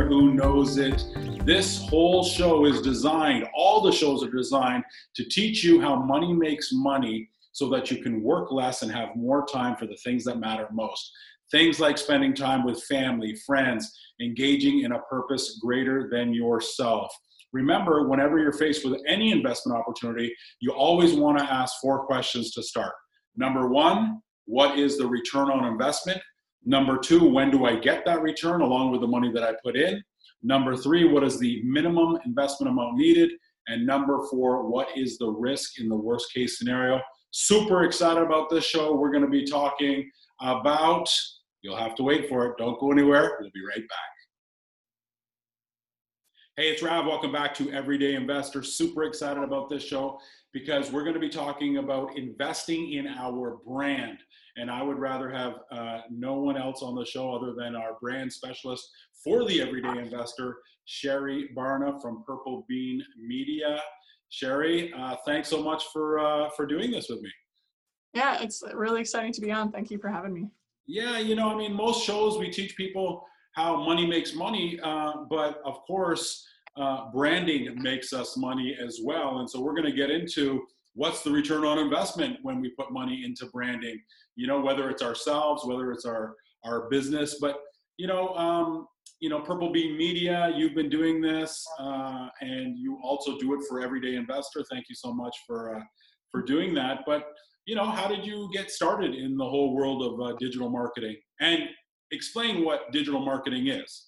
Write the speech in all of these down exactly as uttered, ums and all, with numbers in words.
there who knows it. This whole show is designed, all the shows are designed to teach you how money makes money so that you can work less and have more time for the things that matter most. Things like spending time with family, friends, engaging in a purpose greater than yourself. Remember, whenever you're faced with any investment opportunity, you always want to ask four questions to start. Number one, what is the return on investment? Number two, when do I get that return along with the money that I put in? Number three, what is the minimum investment amount needed? And number four, what is the risk in the worst case scenario? Super excited about this show. We're going to be talking about, you'll have to wait for it. Don't go anywhere. We'll be right back. Hey, it's Rav. Welcome back to Everyday Investor. Super excited about this show because we're going to be talking about investing in our brand. And I would rather have uh, no one else on the show other than our brand specialist for the Everyday Investor, Sherry Barna from Purple Bean Media. Sherry, uh, thanks so much for uh, for doing this with me. Yeah, it's really exciting to be on. Thank you for having me. Yeah, you know, I mean, most shows we teach people how money makes money, uh, but of course, uh, branding makes us money as well. And so we're going to get into what's the return on investment when we put money into branding, you know, whether it's ourselves, whether it's our, our business, but, you know, um, you know, Purple Bean Media, you've been doing this uh, and you also do it for Everyday Investor. Thank you so much for, uh, for doing that. But, you know, how did you get started in the whole world of uh, digital marketing? And explain what digital marketing is.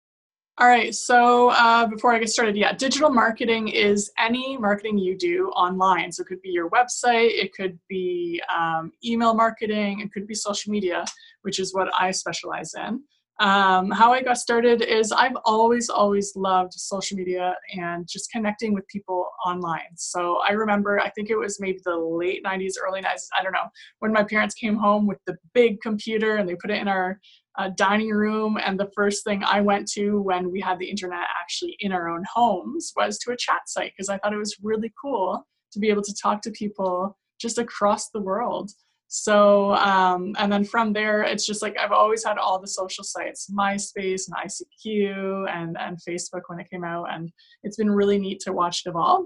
All right, so uh, before I get started, yeah, digital marketing is any marketing you do online. So it could be your website, it could be um, email marketing, it could be social media, which is what I specialize in. Um, how I got started is I've always, always loved social media and just connecting with people online. So I remember, I think it was maybe the late nineties, early nineties, I don't know, when my parents came home with the big computer and they put it in our uh, dining room. And the first thing I went to when we had the internet actually in our own homes was to a chat site, because I thought it was really cool to be able to talk to people just across the world. So, um, and then from there, it's just like, I've always had all the social sites, MySpace and I C Q and, and Facebook when it came out. And it's been really neat to watch it evolve.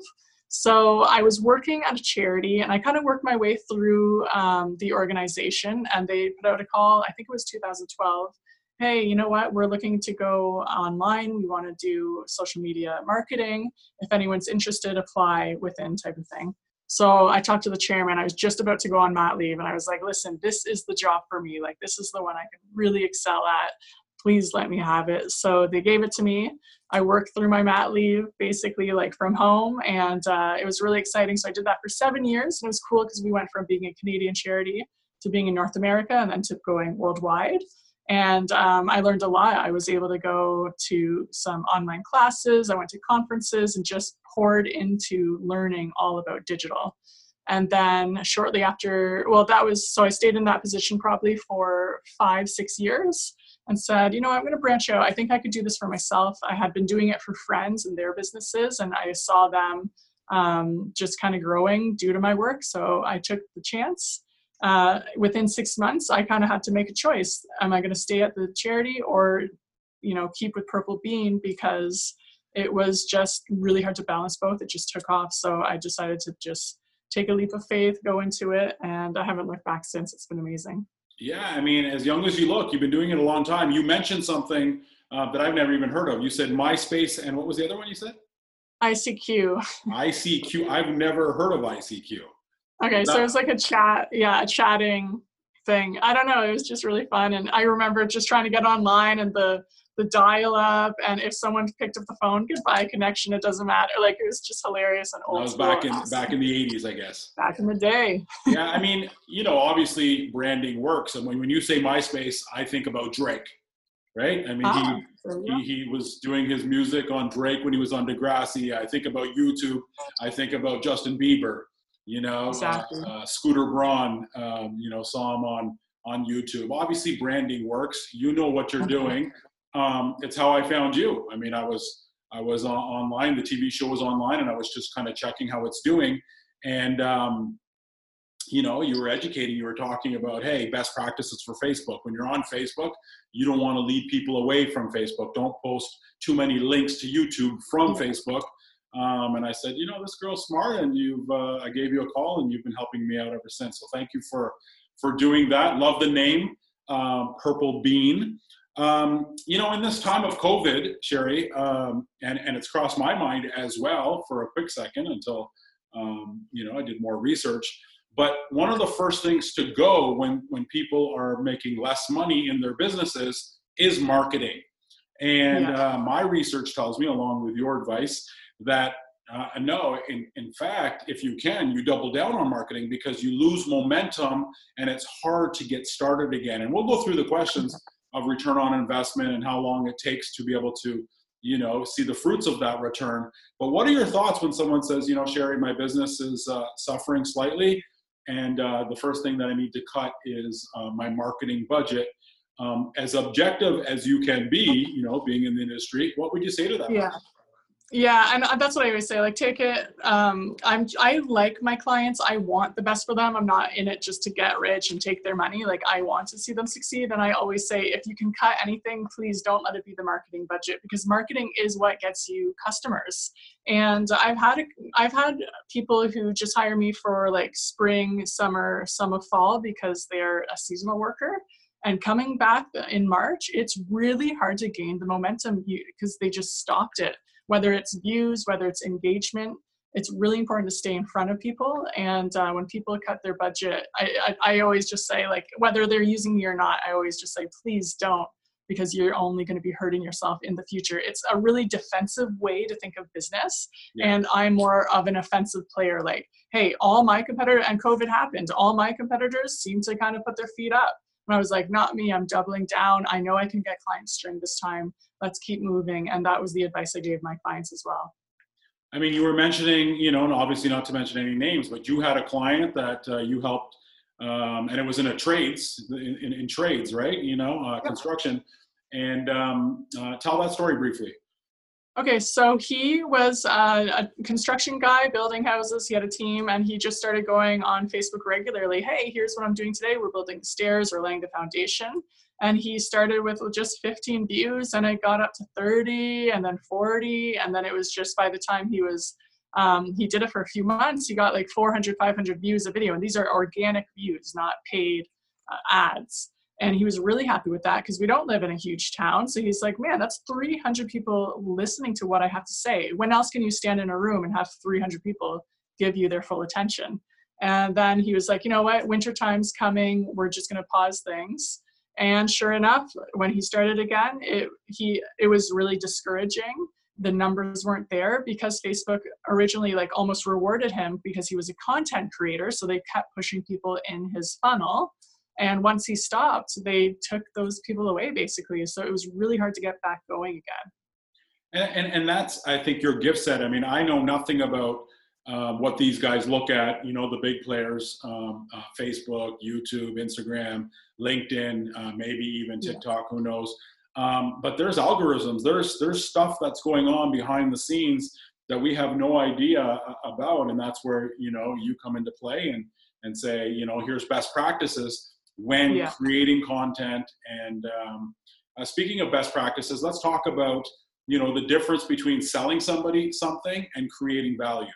So I was working at a charity and I kind of worked my way through um, the organization, and they put out a call, I think it was two thousand twelve. Hey, you know what? We're looking to go online. We want to do social media marketing. If anyone's interested, apply within type of thing. So I talked to the chairman. I was just about to go on mat leave and I was like, listen, this is the job for me. Like, this is the one I can really excel at. Please let me have it. So they gave it to me. I worked through my mat leave basically like from home, and uh, it was really exciting. So I did that for seven years. And it was cool because we went from being a Canadian charity to being in North America and then to going worldwide. And um, I learned a lot. I was able to go to some online classes. I went to conferences and just poured into learning all about digital. And then shortly after, well, that was, so I stayed in that position probably for five, six years and said, you know, I'm going to branch out. I think I could do this for myself. I had been doing it for friends and their businesses, and I saw them um, just kind of growing due to my work. So I took the chance. Uh, within six months, I kind of had to make a choice. Am I going to stay at the charity or, you know, keep with Purple Bean? Because it was just really hard to balance both. It just took off. So I decided to just take a leap of faith, go into it. And I haven't looked back since. It's been amazing. Yeah. I mean, as young as you look, you've been doing it a long time. You mentioned something uh, that I've never even heard of. You said MySpace, and what was the other one you said? I C Q. I C Q. I've never heard of I C Q. Okay, so it was like a chat, yeah, a chatting thing. I don't know, it was just really fun. And I remember just trying to get online and the the dial-up, and if someone picked up the phone, goodbye connection, it doesn't matter. Like, it was just hilarious and old. That was back in awesome. back in the eighties, I guess. Back in the day. Yeah, I mean, you know, obviously branding works. And when, when you say MySpace, I think about Drake, right? I mean, ah, he, he he was doing his music on Drake when he was on Degrassi. I think about YouTube. I think about Justin Bieber. You know, exactly. uh, uh, Scooter Braun, um, you know, saw him on, on YouTube. Obviously, branding works. You know what you're doing. Um, it's how I found you. I mean, I was I was on, online. The T V show was online, and I was just kind of checking how it's doing. And um, you know, you were educating, you were talking about, hey, best practices for Facebook. When you're on Facebook, you don't want to lead people away from Facebook. Don't post too many links to YouTube from Facebook. Um, and I said, you know, this girl's smart, and you've, uh, I gave you a call, and you've been helping me out ever since. So thank you for, for doing that. Love the name, um, Purple Bean. Um, you know, in this time of COVID, Sherry, um, and, and it's crossed my mind as well for a quick second until, um, you know, I did more research. But one of the first things to go when, when people are making less money in their businesses is marketing. And Yeah. uh, my research tells me, along with your advice, that uh, no, in, in fact, if you can, you double down on marketing, because you lose momentum and it's hard to get started again. And we'll go through the questions of return on investment and how long it takes to be able to, you know, see the fruits of that return. But what are your thoughts when someone says, you know, Sherry, my business is uh, suffering slightly, and uh, the first thing that I need to cut is uh, my marketing budget? Um, as objective as you can be, you know, being in the industry, what would you say to that? Yeah. Yeah, and that's what I always say. Like, take it. Um, I'm. I like my clients. I want the best for them. I'm not in it just to get rich and take their money. Like, I want to see them succeed. And I always say, if you can cut anything, please don't let it be the marketing budget, because marketing is what gets you customers. And I've had I've had people who just hire me for like spring, summer, summer, fall, because they're a seasonal worker. And coming back in March, it's really hard to gain the momentum because they just stopped it. Whether it's views, whether it's engagement, it's really important to stay in front of people. And uh, when people cut their budget, I, I, I always just say, like, whether they're using me or not, I always just say, please don't, because you're only going to be hurting yourself in the future. It's a really defensive way to think of business. Yeah. And I'm more of an offensive player. Like, hey, all my competitors, and COVID happened, all my competitors seem to kind of put their feet up. And I was like, not me, I'm doubling down. I know I can get clients during this time. Let's keep moving. And that was the advice I gave my clients as well. I mean, you were mentioning, you know, and obviously not to mention any names, but you had a client that uh, you helped, um, and it was in a trades, in, in, in trades, right? You know, uh, construction. And um, uh, tell that story briefly. Okay, so he was uh, a construction guy building houses. He had a team, and he just started going on Facebook regularly. Hey, here's what I'm doing today. We're building the stairs or laying the foundation. And he started with just fifteen views, and it got up to thirty, and then forty. And then it was just, by the time he was, um, he did it for a few months, he got like four hundred, five hundred views a video. And these are organic views, not paid uh, ads. And he was really happy with that, because we don't live in a huge town. So he's like, man, that's three hundred people listening to what I have to say. When else can you stand in a room and have three hundred people give you their full attention? And then he was like, you know what, winter time's coming. We're just going to pause things. And sure enough, when he started again, it, he, it was really discouraging. The numbers weren't there, because Facebook originally like almost rewarded him because he was a content creator. So they kept pushing people in his funnel. And once he stopped, they took those people away, basically. So it was really hard to get back going again. And, and, and that's, I think, your gift set. I mean, I know nothing about uh, what these guys look at, you know, the big players, um, uh, Facebook, YouTube, Instagram, LinkedIn, uh, maybe even TikTok, yeah. Who knows? Um, but there's algorithms, there's, there's stuff that's going on behind the scenes that we have no idea about. And that's where, you know, you come into play and, and say, you know, here's best practices when yeah. creating content. And um, uh, speaking of best practices, let's talk about, you know, the difference between selling somebody something and creating value.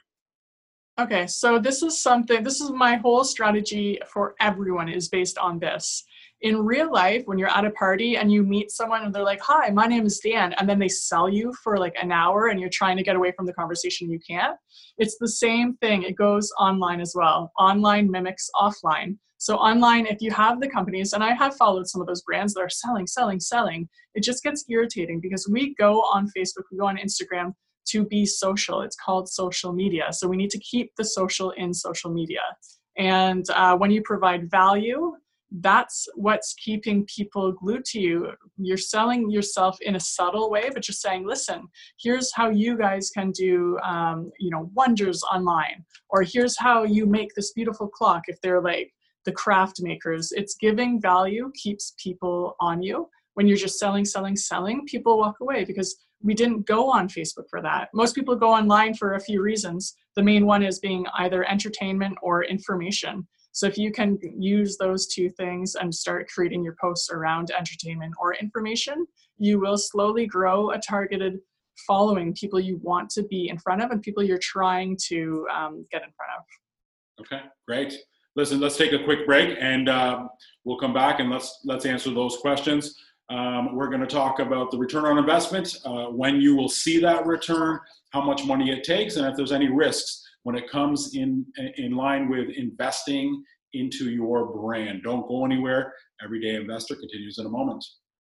Okay, so this is something, this is my whole strategy for everyone is based on this. In real life, when you're at a party and you meet someone and they're like, hi, my name is Dan, and then they sell you for like an hour and you're trying to get away from the conversation, you can't. It's the same thing. It goes online as well. Online mimics offline. So online, if you have the companies, and I have followed some of those brands that are selling, selling, selling, it just gets irritating, because we go on Facebook, we go on Instagram to be social. It's called social media. So we need to keep the social in social media. And uh, when you provide value, that's what's keeping people glued to you. You're selling yourself in a subtle way, but you're saying, listen, here's how you guys can do, um, you know, wonders online, or here's how you make this beautiful clock. If they're like the craft makers, it's giving value, keeps people on you. When you're just selling, selling, selling, people walk away, because we didn't go on Facebook for that. Most people go online for a few reasons. The main one is being either entertainment or information. So if you can use those two things and start creating your posts around entertainment or information, you will slowly grow a targeted following, people you want to be in front of and people you're trying to um, get in front of. Okay, great. Listen, let's take a quick break, and uh, we'll come back and let's let's answer those questions. Um, we're going to talk about the return on investment, uh, when you will see that return, how much money it takes, and if there's any risks when it comes in in line with investing into your brand. Don't go anywhere. Everyday Investor continues in a moment.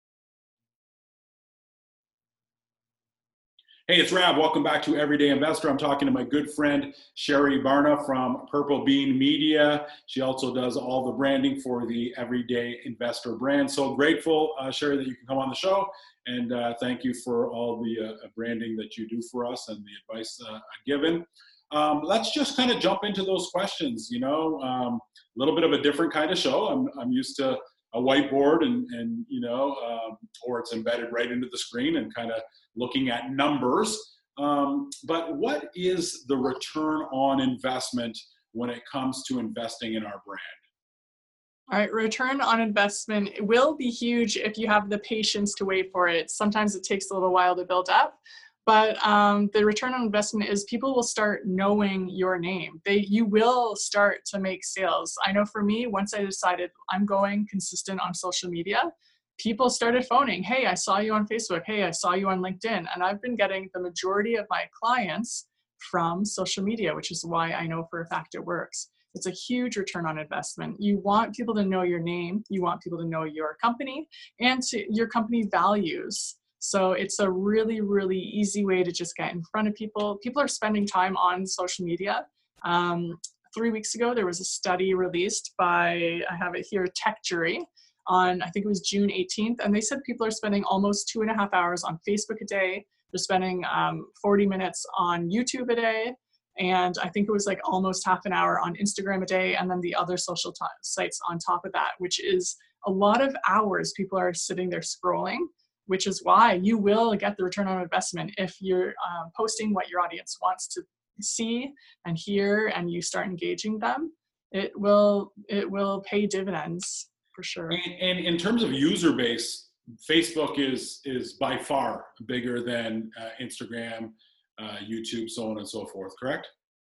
Hey, it's Rab. Welcome back to Everyday Investor. I'm talking to my good friend, Sherry Barna from Purple Bean Media. She also does all the branding for the Everyday Investor brand. So grateful, uh, Sherry, that you can come on the show. And uh, thank you for all the uh, branding that you do for us and the advice uh, given. Um, let's just kind of jump into those questions. You know, um, a little bit of a different kind of show. I'm, I'm used to a whiteboard and, and you know, um, or it's embedded right into the screen and kind of looking at numbers. Um, but what is the return on investment when it comes to investing in our brand? All right, return on investment will be huge if you have the patience to wait for it. Sometimes it takes a little while to build up, but um, the return on investment is people will start knowing your name. They, you will start to make sales. I know for me, once I decided I'm going consistent on social media, people started phoning, hey, I saw you on Facebook. Hey, I saw you on LinkedIn. And I've been getting the majority of my clients from social media, which is why I know for a fact it works. It's a huge return on investment. You want people to know your name. You want people to know your company and to, your company values. So it's a really, really easy way to just get in front of people. People are spending time on social media. Um, three weeks ago, there was a study released by, I have it here, TechJury, on, I think it was June eighteenth, and they said people are spending almost two and a half hours on Facebook a day. They're spending um, forty minutes on YouTube a day, and I think it was like almost half an hour on Instagram a day, and then the other social t- sites on top of that, which is a lot of hours people are sitting there scrolling, which is why you will get the return on investment if you're um, posting what your audience wants to see and hear, and you start engaging them. It will, it will pay dividends. For sure. And, and in terms of user base, Facebook is is by far bigger than uh, Instagram, uh, YouTube, so on and so forth, correct?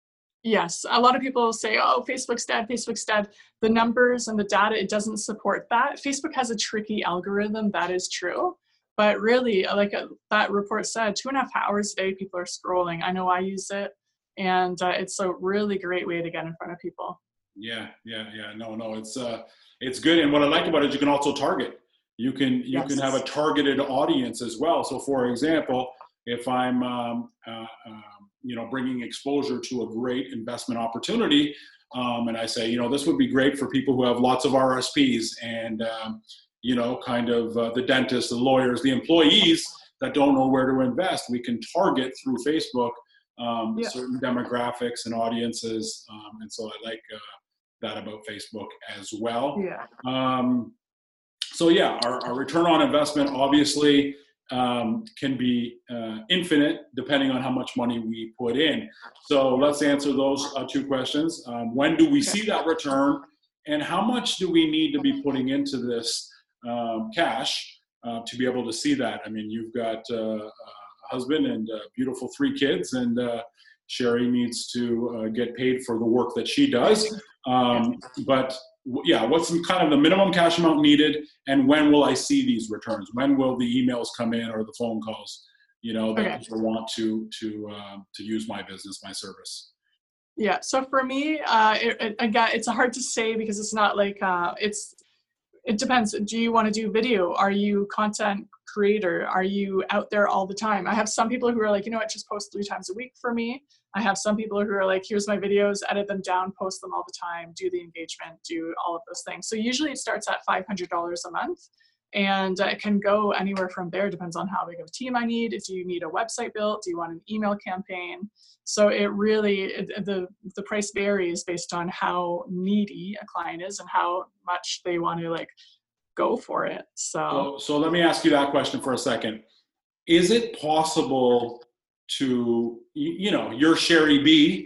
Yes. A lot of people say, oh, Facebook's dead, Facebook's dead. The numbers and the data, it doesn't support that. Facebook has a tricky algorithm, that is true. But really, like a, that report said, two and a half hours a day, people are scrolling. I know I use it, and uh, it's a really great way to get in front of people. Yeah, yeah, yeah. No, no, it's uh, it's good. And what I like about it is you can also target. You can you yes. can have a targeted audience as well. So, for example, if I'm um, uh, um, you know bringing exposure to a great investment opportunity, um, and I say, you know, this would be great for people who have lots of R S Ps and um, you know, kind of uh, the dentists, the lawyers, the employees that don't know where to invest. We can target through Facebook um, yeah. certain demographics and audiences, um, and so I like. Uh, that about Facebook as well. Yeah. Um, so yeah, our, our return on investment obviously um, can be uh, infinite depending on how much money we put in. So let's answer those uh, two questions. Um, when do we see that return, and how much do we need to be putting into this um, cash uh, to be able to see that? I mean, you've got uh, a husband and uh, beautiful three kids, and uh, Sherry needs to uh, get paid for the work that she does. Um, but yeah, what's some kind of the minimum cash amount needed, and when will I see these returns? When will the emails come in or the phone calls, you know, that okay. people want to to uh, to use my business, my service? Yeah. So for me, uh, it, it, again, it's hard to say because it's not like uh, it's. It depends. Do you want to do video? Are you content creator? Are you out there all the time? I have some people who are like, you know what, just post three times a week for me. I have some people who are like, here's my videos, edit them down, post them all the time, do the engagement, do all of those things. So usually it starts at five hundred dollars a month, and it can go anywhere from there. Depends on how big of a team I need. If you need a website built, do you want an email campaign? So it really, it, the, the price varies based on how needy a client is and how much they want to like go for it. So, so, so let me ask you that question for a second. Is it possible to, you know, you're Sherry B,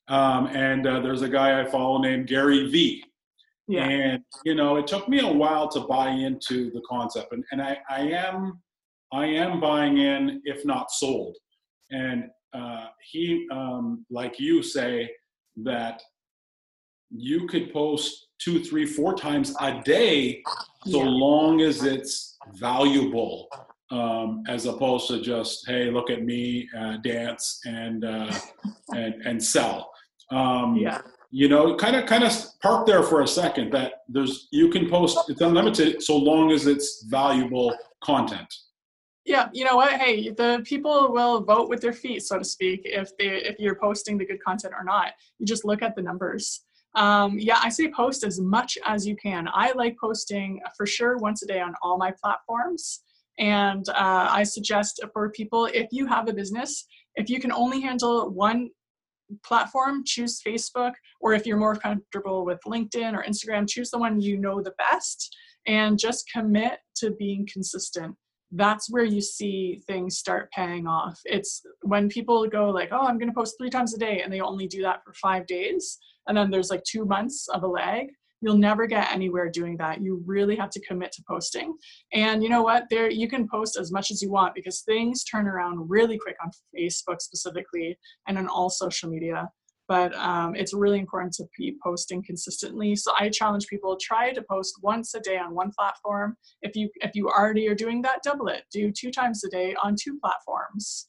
Um, and uh, there's a guy I follow named Gary Vee. Yeah. And, you know, it took me a while to buy into the concept. And, and I, I am I am buying in, if not sold. And uh, he, um, like you say, that you could post two, three, four times a day, so Yeah. long as it's valuable, um, as opposed to just, hey, look at me, uh, dance and uh, and and sell. Um, Yeah. you know, kind of kind of park there for a second. That there's you can post, it's unlimited so long as it's valuable content. Yeah, you know what? Hey, the people will vote with their feet, so to speak, if they if you're posting the good content or not. You just look at the numbers. Um, yeah, I say post as much as you can. I like posting for sure once a day on all my platforms. And uh, I suggest for people, if you have a business, if you can only handle one platform, choose Facebook, or if you're more comfortable with LinkedIn or Instagram, choose the one you know the best and just commit to being consistent. That's where you see things start paying off. It's when people go like, oh, I'm going to post three times a day, and they only do that for five days. And then there's like two months of a lag. You'll never get anywhere doing that. You really have to commit to posting. And you know what? There, you can post as much as you want because things turn around really quick on Facebook specifically and on all social media. But um, it's really important to be posting consistently. So I challenge people, try to post once a day on one platform. If you if you already are doing that, double it. Do two times a day on two platforms.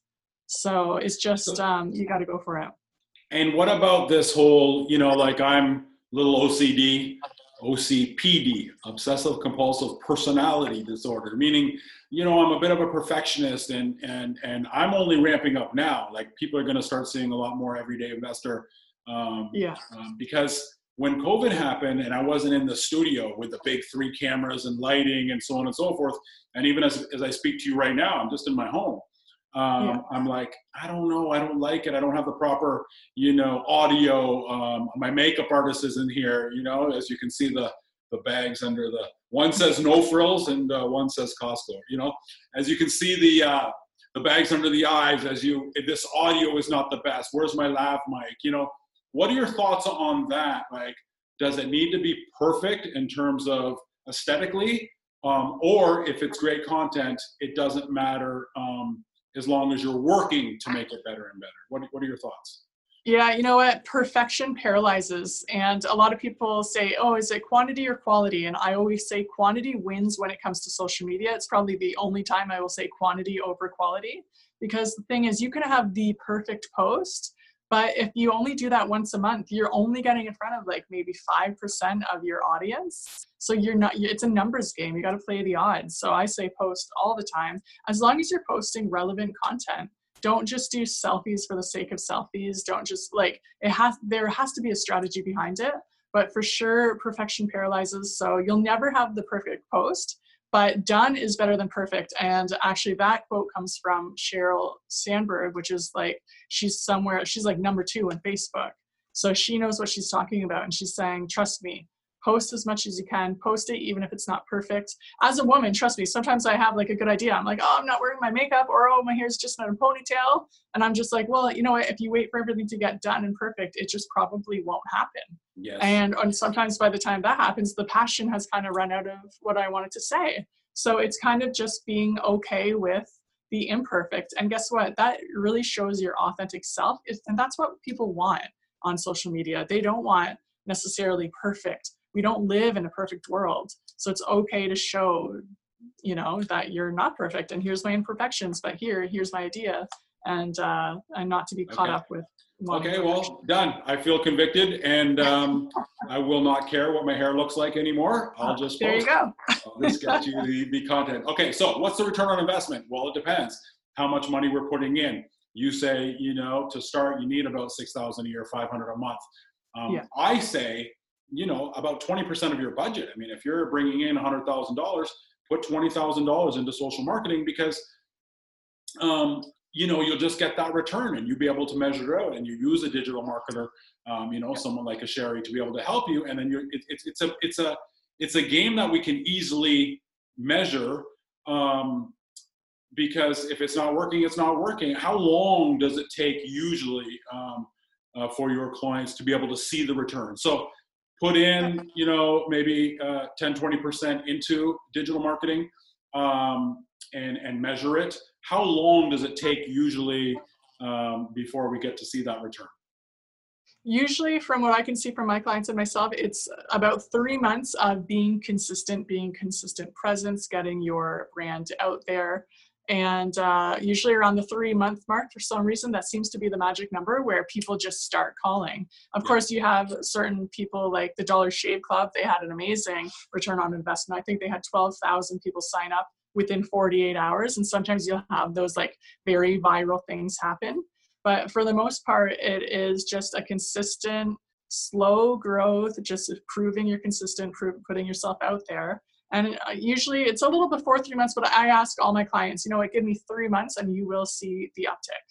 So it's just, um, you got to go for it. And what about this whole, you know, like I'm a little O C D, O C P D, obsessive compulsive personality disorder, meaning, you know, I'm a bit of a perfectionist and and and I'm only ramping up now. Like people are going to start seeing a lot more everyday investor um, Yeah. um, because when COVID happened and I wasn't in the studio with the big three cameras and lighting and so on and so forth, and even as, as I speak to you right now, I'm just in my home. Um, Yeah. I'm like, I don't know, I don't like it. I don't have the proper, you know, audio. Um, my makeup artist isn't here, you know, as you can see the, the bags under the, one says no frills and uh, one says Costco, you know, as you can see the, uh, the bags under the eyes, as you, this audio is not the best. Where's my lav mic? You know, what are your thoughts on that? Like, does it need to be perfect in terms of aesthetically? Um, or if it's great content, it doesn't matter, um, as long as you're working to make it better and better. What, what are your thoughts? Yeah, you know what? Perfection paralyzes. And a lot of people say, oh, is it quantity or quality? And I always say quantity wins when it comes to social media. It's probably the only time I will say quantity over quality. Because the thing is, you can have the perfect post, but if you only do that once a month, you're only getting in front of like maybe five percent of your audience. So you're not, it's a numbers game. You got to play the odds. So I say post all the time, as long as you're posting relevant content. Don't just do selfies for the sake of selfies. Don't just like, it has, there has to be a strategy behind it, but for sure perfection paralyzes. So you'll never have the perfect post, but done is better than perfect. And actually that quote comes from Sheryl Sandberg, which is like, she's somewhere, she's like number two on Facebook. So she knows what she's talking about. And she's saying, trust me, post as much as you can, post it even if it's not perfect. As a woman, trust me, sometimes I have like a good idea. I'm like, oh, I'm not wearing my makeup, or oh, my hair's just not a ponytail. And I'm just like, well, you know what, if you wait for everything to get done and perfect, it just probably won't happen. Yes. And, and sometimes by the time that happens, the passion has kind of run out of what I wanted to say. So it's kind of just being okay with the imperfect. And guess what? That really shows your authentic self. And that's what people want on social media. They don't want necessarily perfect. We don't live in a perfect world. So it's okay to show, you know, that you're not perfect and here's my imperfections, but here, here's my idea. And, uh, and not to be caught Okay. up with. Okay, well, done. I feel convicted and um, I will not care what my hair looks like anymore. I'll just There post. you go. I'll just get you the, the content. Okay, so what's the return on investment? Well, it depends how much money we're putting in. You say, you know, to start, you need about six thousand a year, five hundred a month. Um, Yeah. I say, you know, about twenty percent of your budget. I mean, if you're bringing in one hundred thousand dollars, put twenty thousand dollars into social marketing because, um, you know, you'll just get that return and you'll be able to measure it out, and you use a digital marketer, um, you know, Yeah. someone like a Sherry to be able to help you. And then you're, it, it's, it's a, it's a, it's a game that we can easily measure, um, because if it's not working, it's not working. How long does it take usually, um, uh, for your clients to be able to see the return. So put in, you know, maybe uh, ten, twenty percent into digital marketing um, and, and measure it. How long does it take usually um, before we get to see that return? Usually, from what I can see from my clients and myself, it's about three months of being consistent, being consistent presence, getting your brand out there. And uh, usually around the three month mark, for some reason, that seems to be the magic number where people just start calling. Of Yeah. course, you have certain people like the Dollar Shave Club. They had an amazing return on investment. I think they had twelve thousand people sign up within forty-eight hours. And sometimes you'll have those like very viral things happen. But for the most part, it is just a consistent, slow growth, just proving you're consistent, prove, putting yourself out there. And usually it's a little before three months, but I ask all my clients, you know what, give me three months and you will see the uptick.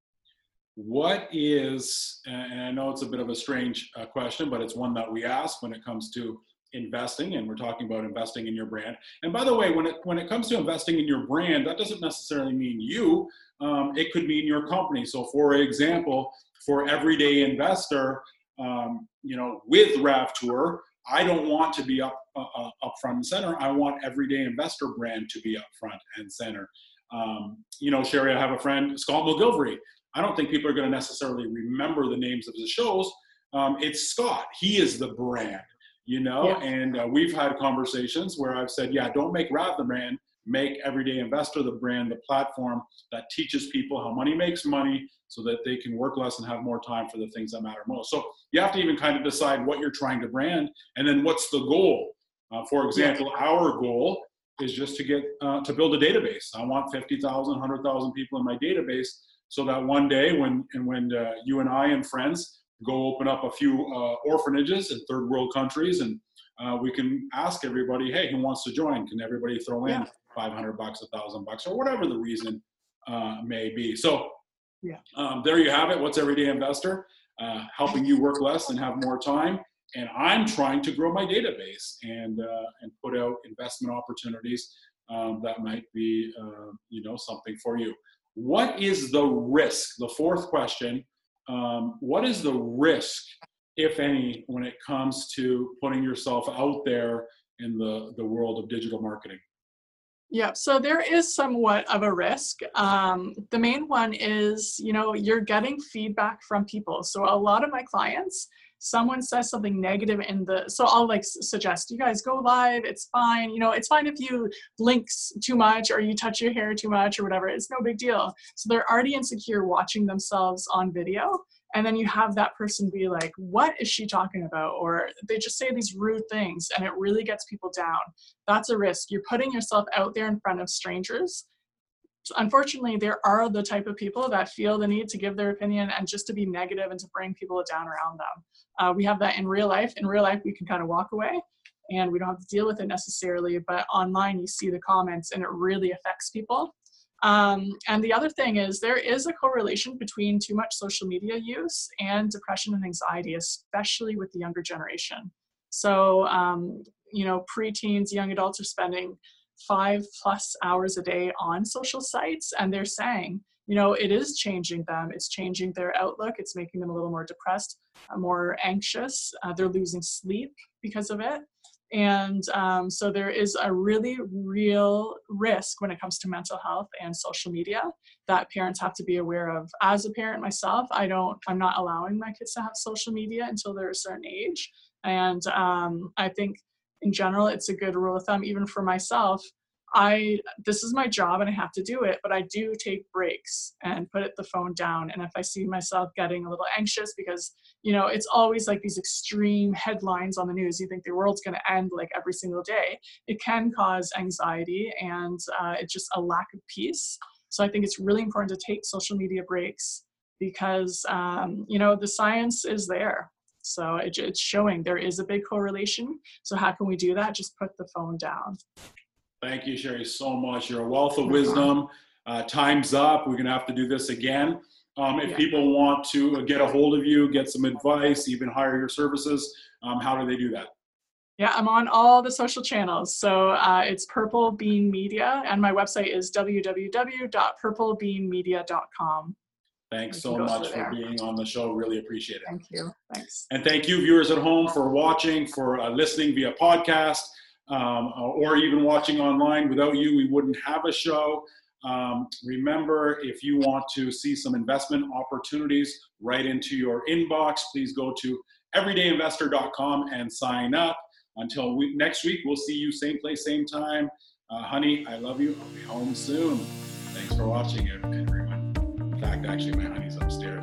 What is, and I know it's a bit of a strange uh, question, but it's one that we ask when it comes to investing, and we're talking about investing in your brand. And by the way, when it when it comes to investing in your brand, that doesn't necessarily mean you. Um, it could mean your company. So, for example, for Everyday Investor, um, you know, with RavTour, I don't want to be up uh, up front and center. I want Everyday Investor brand to be up front and center. Um, you know, Sherry, I have a friend, Scott McGilvery. I don't think people are going to necessarily remember the names of the shows. Um, it's Scott. He is the brand. You know, Yeah. and uh, we've had conversations where I've said, yeah, don't make Rav the brand, make Everyday Investor the brand, the platform that teaches people how money makes money so that they can work less and have more time for the things that matter most. So you have to even kind of decide what you're trying to brand and then what's the goal. Uh, for example, yeah. our goal is just to get, uh, to build a database. I want fifty thousand, one hundred thousand people in my database so that one day when, and when uh, you and I and friends go open up a few uh, orphanages in third world countries, and uh, we can ask everybody, hey, who wants to join? Can everybody throw in yeah. five hundred bucks, a thousand bucks, or whatever the reason uh, may be? So yeah. um, there you have it. What's Everyday Investor? Uh, helping you work less and have more time. And I'm trying to grow my database and uh, and put out investment opportunities um, that might be, uh, you know, something for you. What is the risk? The fourth question. Um, what is the risk, if any, when it comes to putting yourself out there in the, the world of digital marketing? Yeah, so there is somewhat of a risk. Um, the main one is, you know, you're getting feedback from people. So a lot of my clients, someone says something negative in the, so I'll like suggest you guys go live, it's fine. You know, it's fine if you blink too much or you touch your hair too much or whatever, it's no big deal. So they're already insecure watching themselves on video. And then you have that person be like, what is she talking about? Or they just say these rude things and it really gets people down. That's a risk. You're putting yourself out there in front of strangers. Unfortunately, there are the type of people that feel the need to give their opinion and just to be negative and to bring people down around them. Uh, we have that in real life. In real life, we can kind of walk away and we don't have to deal with it necessarily, but online you see the comments and it really affects people. Um, and the other thing is there is a correlation between too much social media use and depression and anxiety, especially with the younger generation. So, um, you know, preteens, young adults are spending five plus hours a day on social sites, and they're saying, you know, it is changing them. It's changing their outlook. It's making them a little more depressed, uh, more anxious. Uh, they're losing sleep because of it. And um, so there is a really real risk when it comes to mental health and social media that parents have to be aware of. As a parent myself, I don't, I'm not allowing my kids to have social media until they're a certain age. And um, I think in general, it's a good rule of thumb, even for myself. I, this is my job and I have to do it, but I do take breaks and put the phone down. And if I see myself getting a little anxious because, you know, it's always like these extreme headlines on the news, you think the world's going to end like every single day. It can cause anxiety and uh, it's just a lack of peace. So I think it's really important to take social media breaks because, um, you know, the science is there. So it, it's showing there is a big correlation. So how can we do that? Just put the phone down. Thank you, Sherry, so much. You're a wealth of wisdom. Uh, time's up. We're going to have to do this again. Um, if yeah. people want to get a hold of you, get some advice, even hire your services, um, how do they do that? Yeah, I'm on all the social channels. So uh, it's Purple Bean Media, and my website is w w w dot purple bean media dot com. Thanks We so can go much through for there. being on the show. Really appreciate it. Thank you. Thanks. And thank you, viewers at home, for watching, for uh, listening via podcast, um, or even watching online. Without you, we wouldn't have a show. Um, remember, if you want to see some investment opportunities right into your inbox, please go to everyday investor dot com and sign up. Until we, next week, we'll see you same place, same time. Uh, honey, I love you. I'll be home soon. Thanks for watching, everyone. In fact, actually, my honey's upstairs.